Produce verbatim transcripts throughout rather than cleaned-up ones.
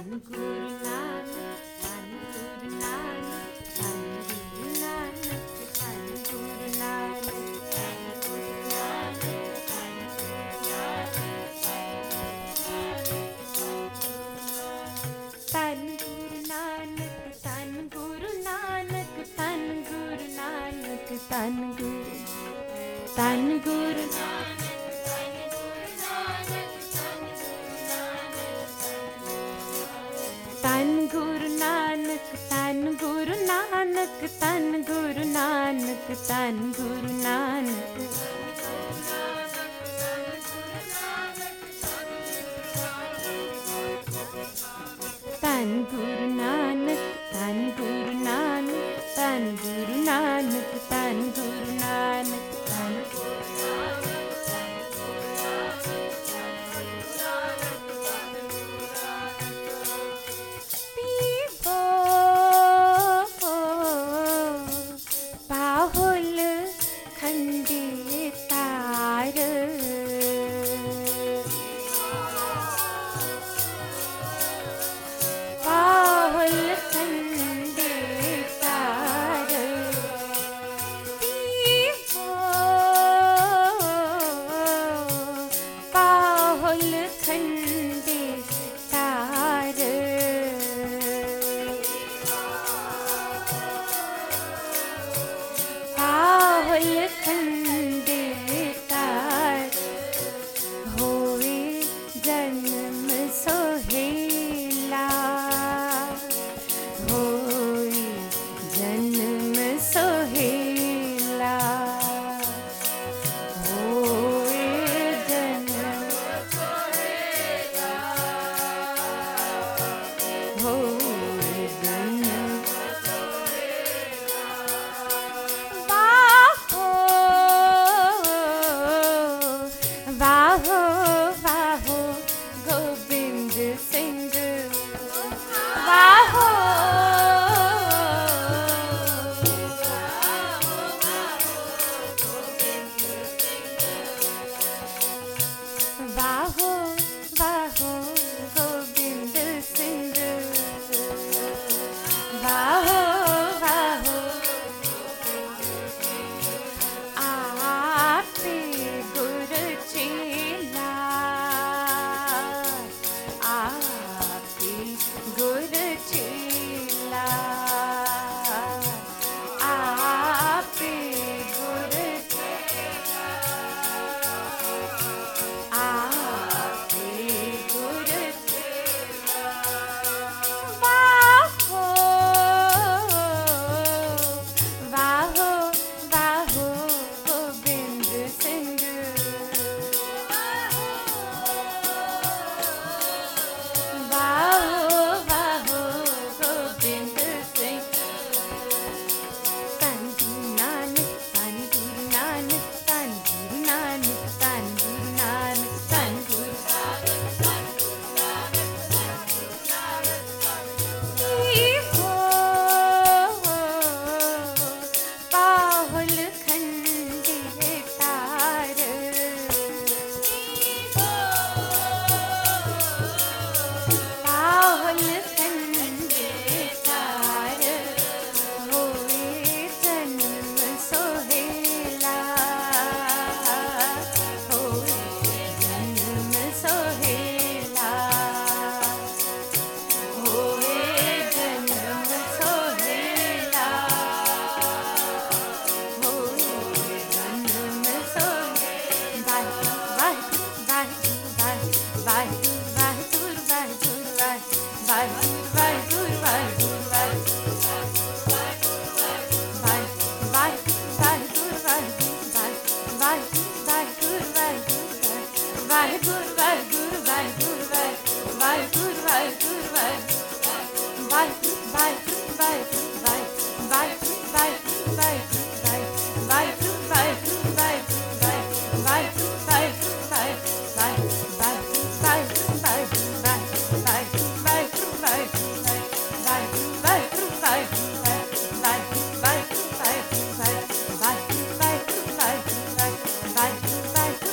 Guru Nanak, Dhan Guru Nanak, Dhan Guru Nanak, Dhan Guru Nanak, Dhan Guru Nanak, Dhan Guru Nanak, Dhan Guru Nanak, Dhan Guru Nanak, Dhan Guru, Dhan Guru Nanak. Dhan Guru Nanak, Dhan Guru Nanak, Dhan Guru Nanak, Dhan Guru Nanak. Dhan Guru Nanak, Dhan Guru Nanak, Dhan Guru Nanak, Dhan Guru Nanak, Dhan Guru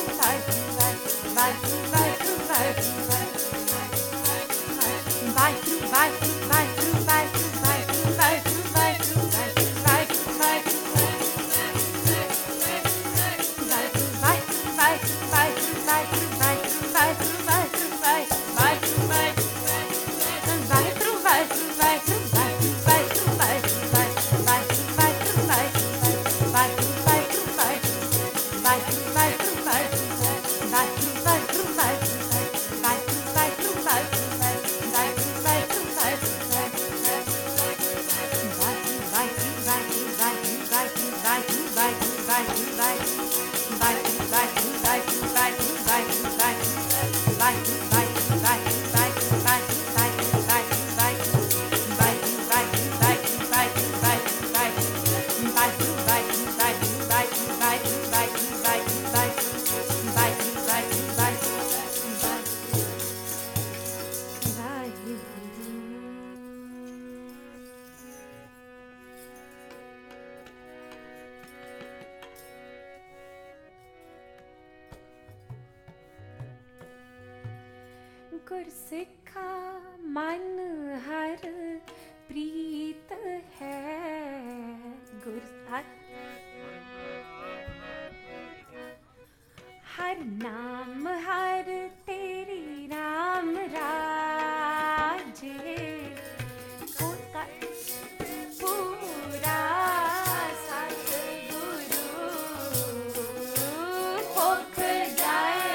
Bye. गुरसिखा मन हर प्रीत है गुर हर नाम हर तेरी राम राजे होता पूरा सतगुरु पोख जाए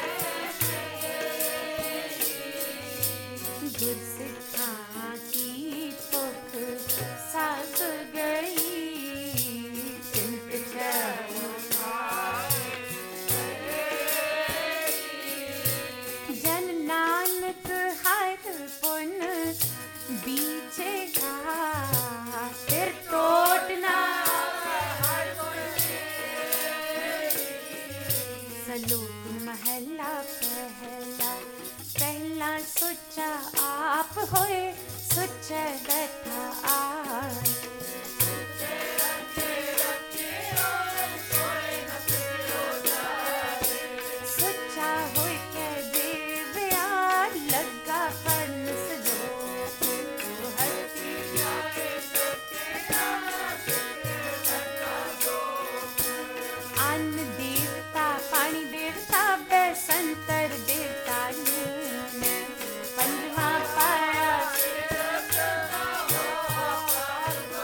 गुरसिखा की पोख साथ गई चिंत जन नानक हर पुन बीजेगा फिर टोटना सलोक महला पहला पहला सोचा आप होए सोचा बैठा आज सोचा होए के देव यार लगा फन सलो अन्न देवता पानी देवता बसंतर देवता पंजवा पाया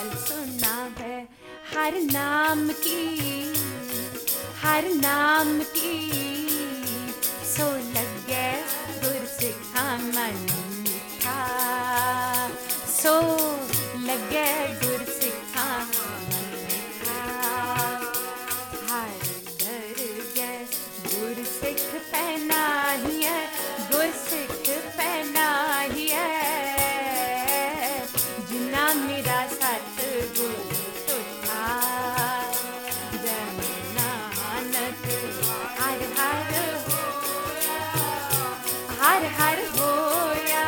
गल सुना है हर नाम की, हर नाम की सो लगे गुरसिखा मन मीठा, सो लगे गुरसिखा मन मीठा। हर दरगे गुरसिख पैना ही है, गुरसिख पैना ही है, जिन्ना मेरा सतगुर तुठा। जय नानक हर हर हर हर होया,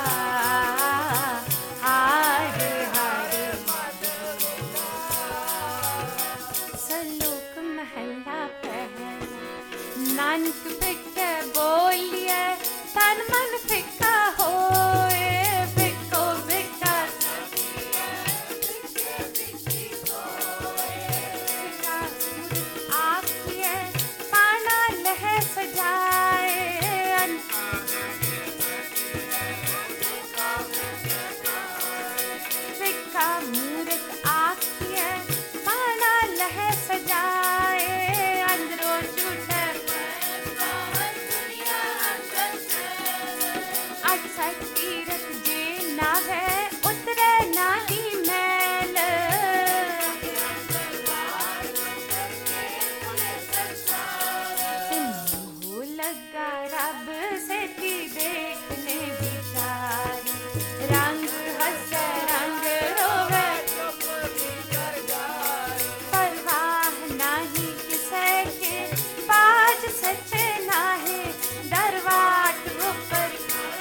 हर हर सलोक महला पहला। नानक फिक्के बोलिए तन मन फिक्का होए, फिक्को फिक्का आखिए पाना लह सजाए। फिक्का मूर्ख आखिए पाना लह सजाए, अंदरों झूठे अटसठ तीरथ जे ना है उतरे ना ही मैल। हो लगा रब से थी देखने बिचारी, रंग हंसे रंग रोवे परवाह नाही किसे के, बाज सच्चे नाहे दरवाट ऊपर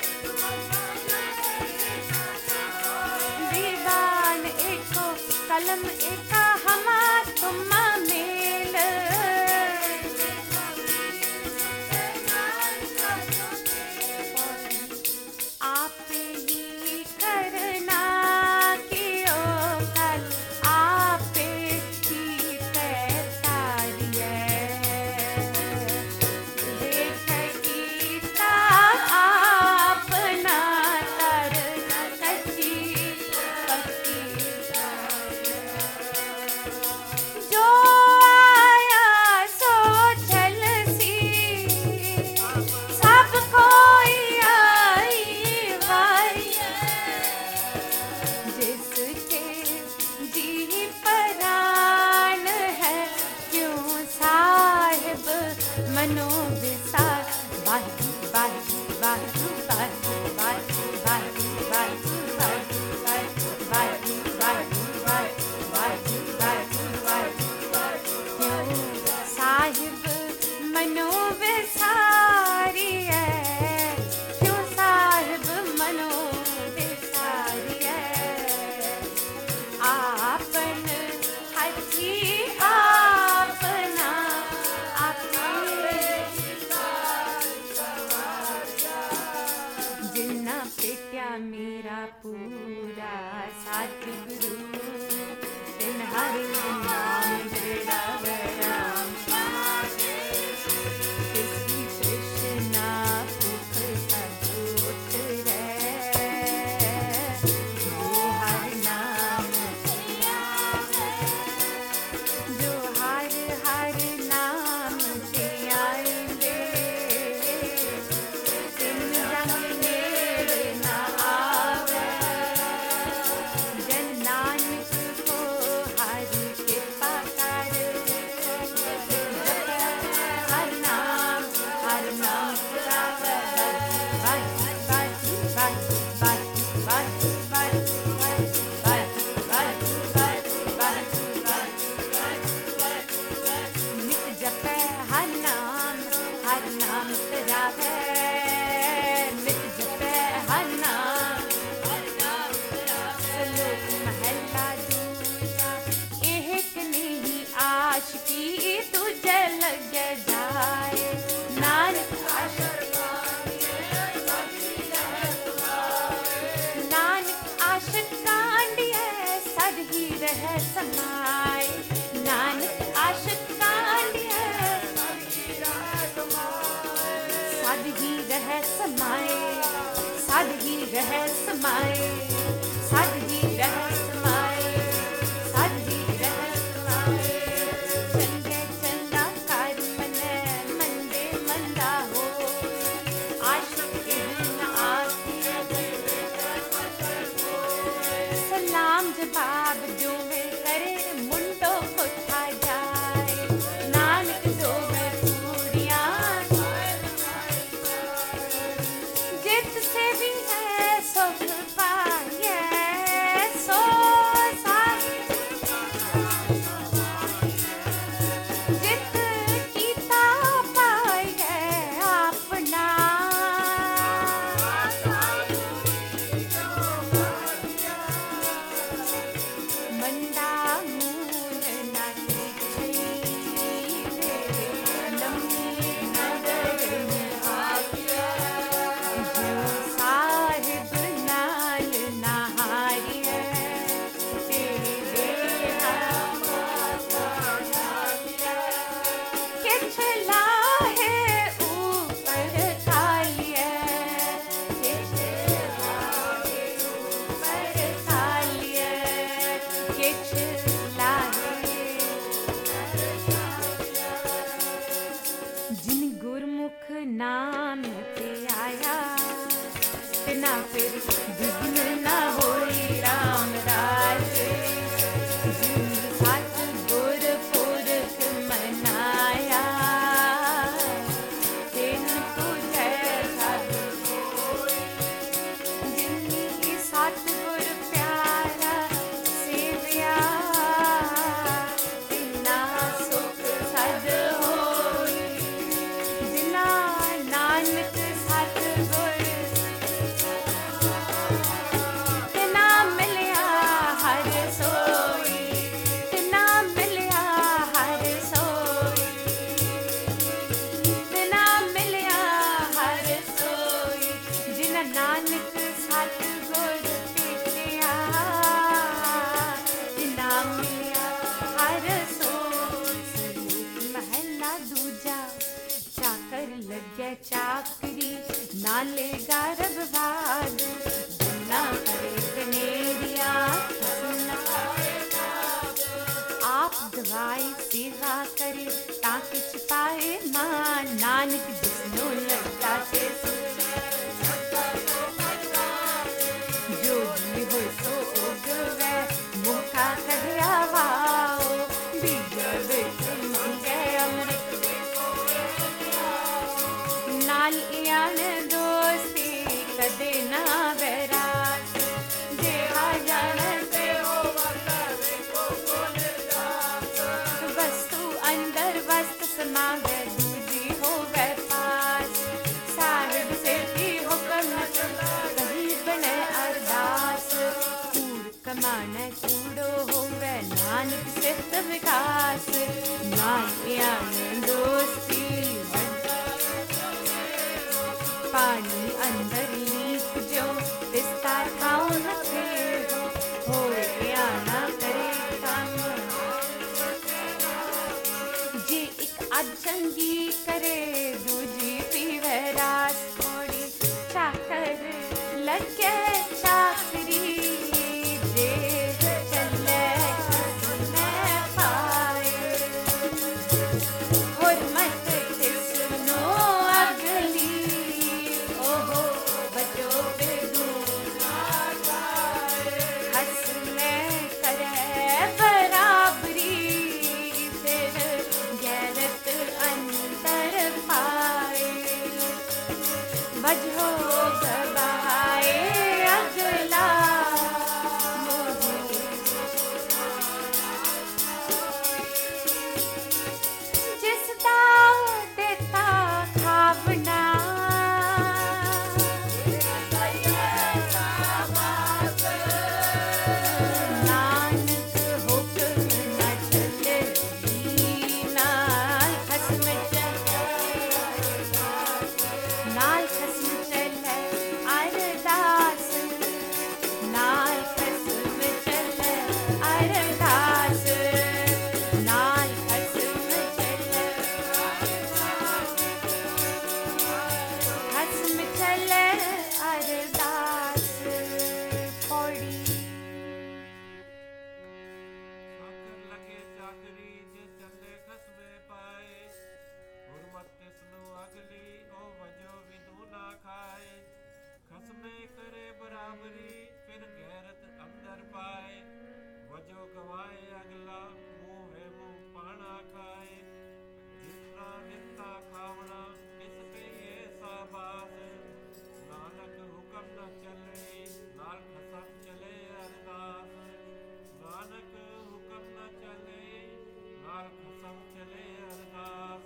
दीवान एको कलम एका हमा तुमा मेल। आप ही करना कियो कल, आप ही तैयारिए देख कीता आपना तर कच्ची पक्की। जो आया सो चल सी, सब कोई आई वाई, जिसके जी परान है क्यों साहिब मनो विसार। वाहिगुरू वाहिगुरू वाहिगुरू वाहिगुरू वाहिगुरू वाहिगुरू वाहिगुरू वाहिगुरू वाहिगुरू वाहिगुरू वाहिगुरू वाहिगुरू क्यों साहिब मनो विसारी है, क्यों साहिब मनो विसारी है। आपन हथी आपना आपने जिन्ना पिट्या मेरा पूरा सतगुरु, तिन हर नाम बेड़ा बराम। किसी कृष्णा भूख सब उतरे, जो हर नाम जो हर हर नाम से आएंगे, तिन रंग मेरे ना आवे। जन नानक को हर कृपा कर, हर नाम हर नाम पुरावे। बाजू बाजू बाजू बाजू बाजू बाजू बाजू बाजू बाजू बाजू नित जपे हर नाम, हर नाम पुरावे। नित जपे हर नाम, हर नाम पुरावे। सलोक महला दूजा एक नहीं आशिकी तुझे लग जाए। नानक आशिक नानक आशिक कांडिए सद ही रह समाए। नानक आशिक कांडिए सद ही रह समाए, सद ही रह समाए, सद ही रह समाए। लाहे। जिन गुरमुख नाम ते आया, तिना फिर विघ्न न होई राम राज। जिन सत गुर पुरख मनाया, तिन तुझे सब होई। जिनकी सतगुर प्यारा सेविया, तिना सुख सद होई। जिना नानक सतगुर तिना मिलिया हर सोई, तिना मिलिया हर सोई, तिना मिलिया हर सोई। जिना नानक सतगुर भेटिया, तिना मिलिया हर सोई। सलोक महला दूजा, चाकर लगे चाकरी, नाले गारब भाग। ना करे कनेरिया, ना आप दवाई सेवा करे, ताकि छिपाए मां। नानक जिसनो लगता ते जो जी हो सो उगवे, मुखा कहया वाओ। बीजा बेच मंगे अमृत, नाल यान दोस्ती कदे ना बैराग। जेहा जानते हो वस्तु अंदर वस्त समावे, दूजी हो वै पास। साहिब से भी हुक्म कहीं बने अरदास। कूड़ कमाने कूड़ो होवे, नानक सिद्ध विकास। नाल यान दोस्ती पानी अंदर लीक जो, तिसका ठाव न थे हो। होए आना करे काम, जे एक अचंगी करे, दूजी पीवे रास थोड़ी। चाकर लगे चाकरी, जे चले खसने पाए। हुर्मत किसनो अगली, ओहो बचो बेगुना खाए। हंसने करे बराबरी, फिर गैरत अंतर पाए। वजहो गवाए अगला, जिस दाव देता खावना। नानक हुक्म न चले, नाल खसम चले, नाल खसम चले अरदास। नाल खसम चले अरदास, नाल खसम चले खसम चले अरदास। पौड़ी चाकर लगे चाकरी, जे चले खसमे पाए। हुर्मत किसनु अगली, ओ वजो विदु ना खाए। खसमे करे बराबरी, फिर गैरत अंदर पाए। वजो गवाए अगला, मुंह है मुंह पाना खाए। जितना दिता खावना, इसके ये साबास। नानक हुक्म न चले, नाल खसम चले अरदास। नानक हुक्म न चले, नाल खसम चले अरदास।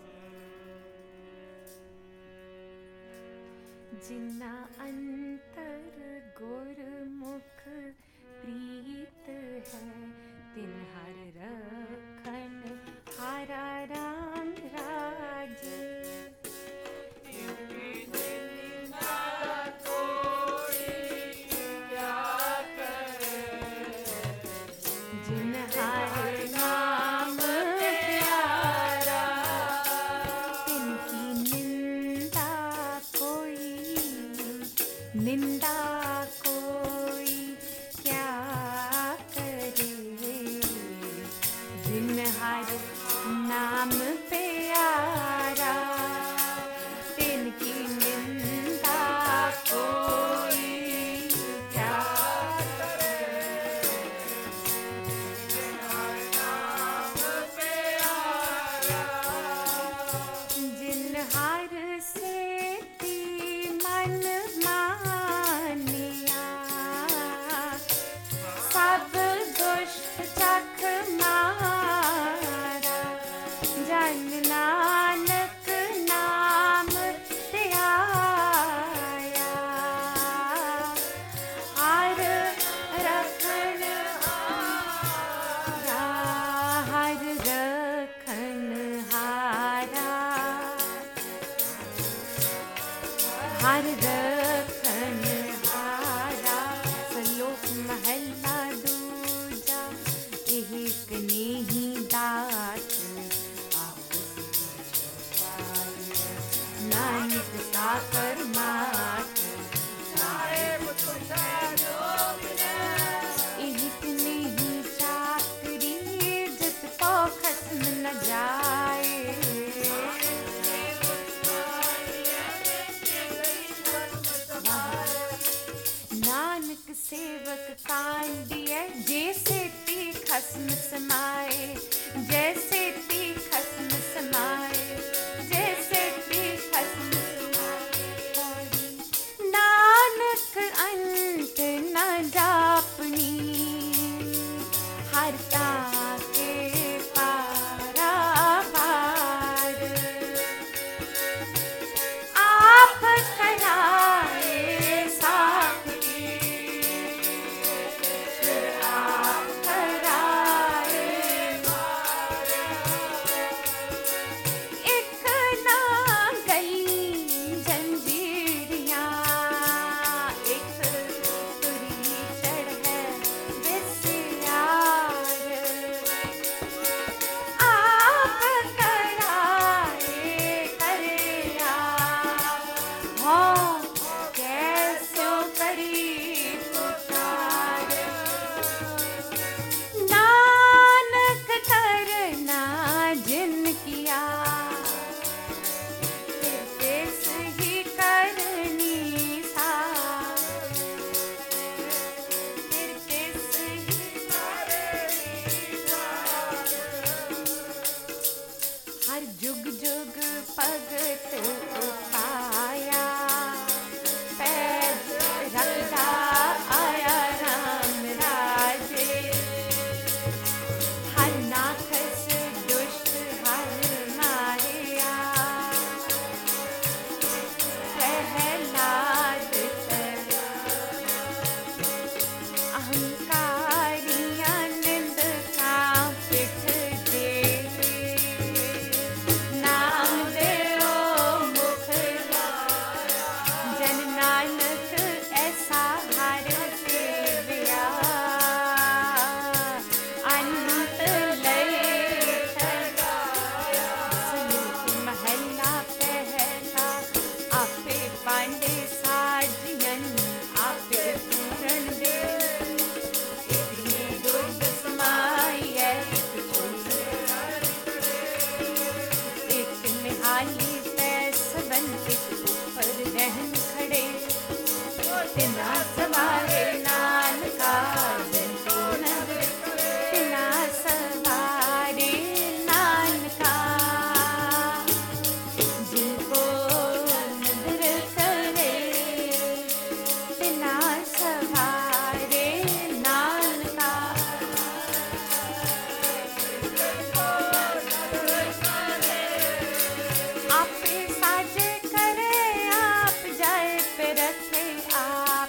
जिन्ना अंतर गुरमुख प्रीत है, तिन हर रखन हारा राम राजे। जिन हर नाम प्यारा, तिनकी निंदा कोई जिन हर नाम प्यारा तिनकी निंदा कोई क्या जिन हर से ती मन मानिया सब दुष्ट चख मारा जन नानक नाम त्याया हर रखन हारा हर रखन हारा हर रखन हारा सलोक महला दूजा एक नेही दात नानक साकर मात एक नेही चाकरी जित पो खत्म न जाए नानक सेवक कांडिय जैसे ती खस्म समाए जैसे ती खस्म समाए जैसे ती खस्म समाए पौड़ी नानक अंत न जापनी हरता के पारा पार आप कराए साखी आप कराए एक ना गई जंजीरियां एक तुरी चढ़ है विस्यार आप कराए करिया हो कैसो करी पुकार नानक करना जिन किया फिर तिस ही करनी सा फिर तिस ही करनी सा हर जुग जुग भगत उपाया पैज रखदा आया राम राजे हर नाखस दुष्ट हर मारिया प्रहलाद तर अहंकारियां निंद का पिठ दे नाम देओ मुख जन नानक ऐसा हर सेविया अंत लय सलोक महला पहला आपे पांडे साजियन आपे पूरण दे इतनी दुर्ग समाई एक छोट एक निहाली पैसवन एक ऊपर रहन खड़े तिना सवारे नानका जंतु नगर तिना सवारे नानका जिनको नजर करे तिना सवारे नानका आपे साजे करे आप जाए पे रखे आप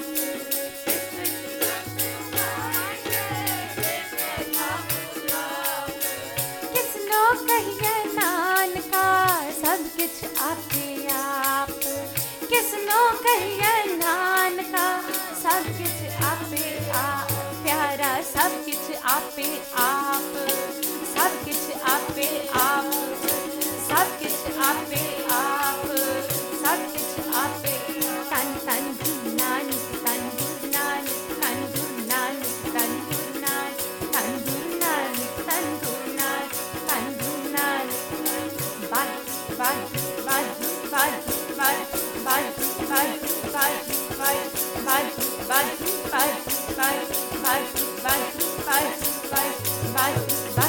किसनो कहिए नानका सब किछ आपे आप किसनो कहिए नानका सब किछ आपे आप प्यारा सब किछ आपे आप सब किछ आपे आप सब किछ आपे आप सब किछ आपे तन तन गुरु नानक तन गुरु नानक तन गुरु नानक तन गुरु नानक तन गुरु नानक तन गुरु नानक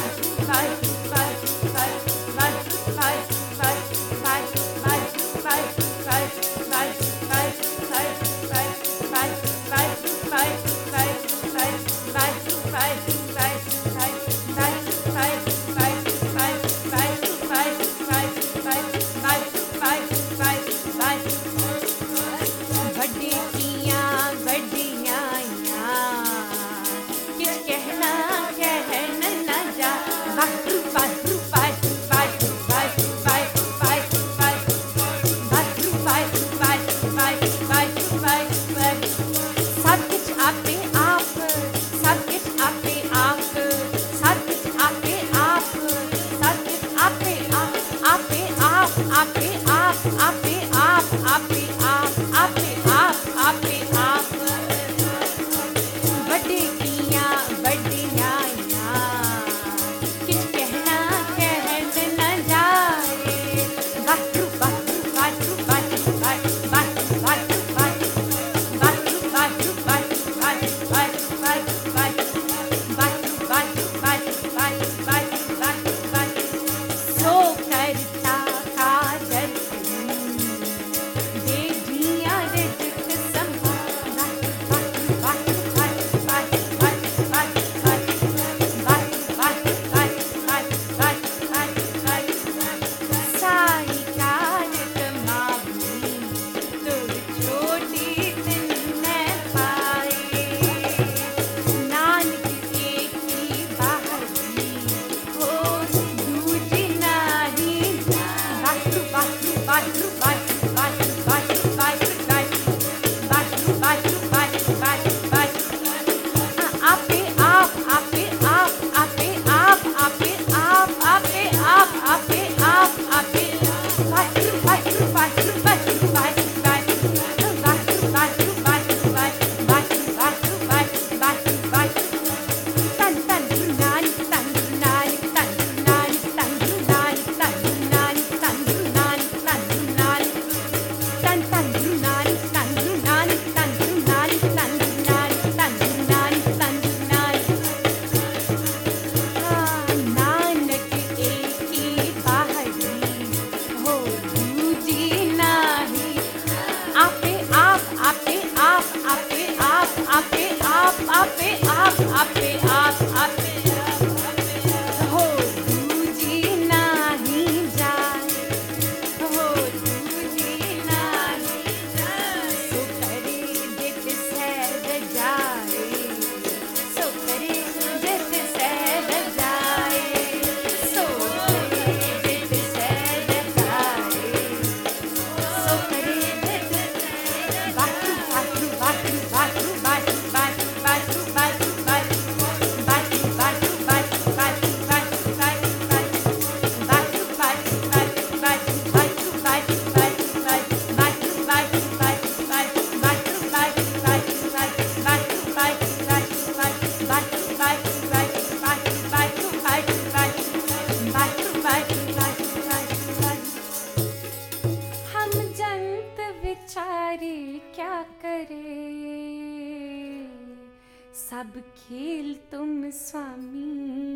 सब खेल तुम स्वामी,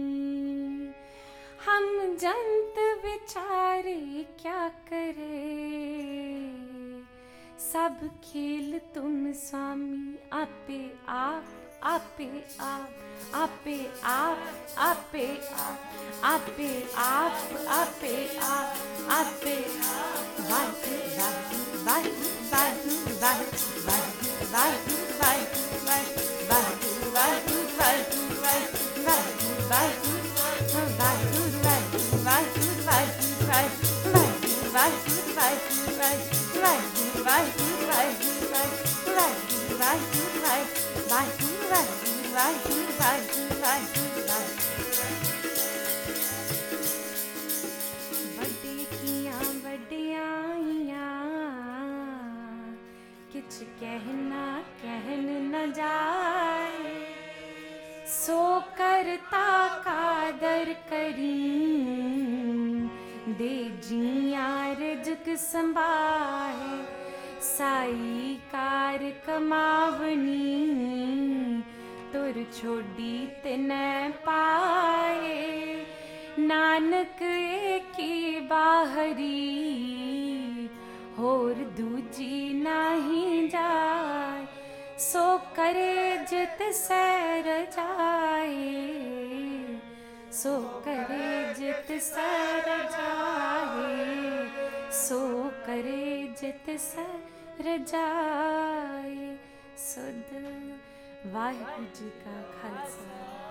हम जंत विचारे क्या करे। सब खेल तुम स्वामी, आपे आप आपे आप आपे आप आपे आप आपे आप आपे आप आपे वाहे वाहे वाहे वाहे वाहे वाहे वाहे वाहे किछ कहना कहन न जाए, सो करता कादर करी। दे जियार जुग संभाए, साई कार कमावनी। तुर छोड़ी तिन पाए, नानक एकी बाहरी, होर दूजी नाही जाय। सो करे जित सैर जाए, सो करे जित सैर जाए, सो करे जित सैर जाए। सुध वाहिगुरू जी का खालसा।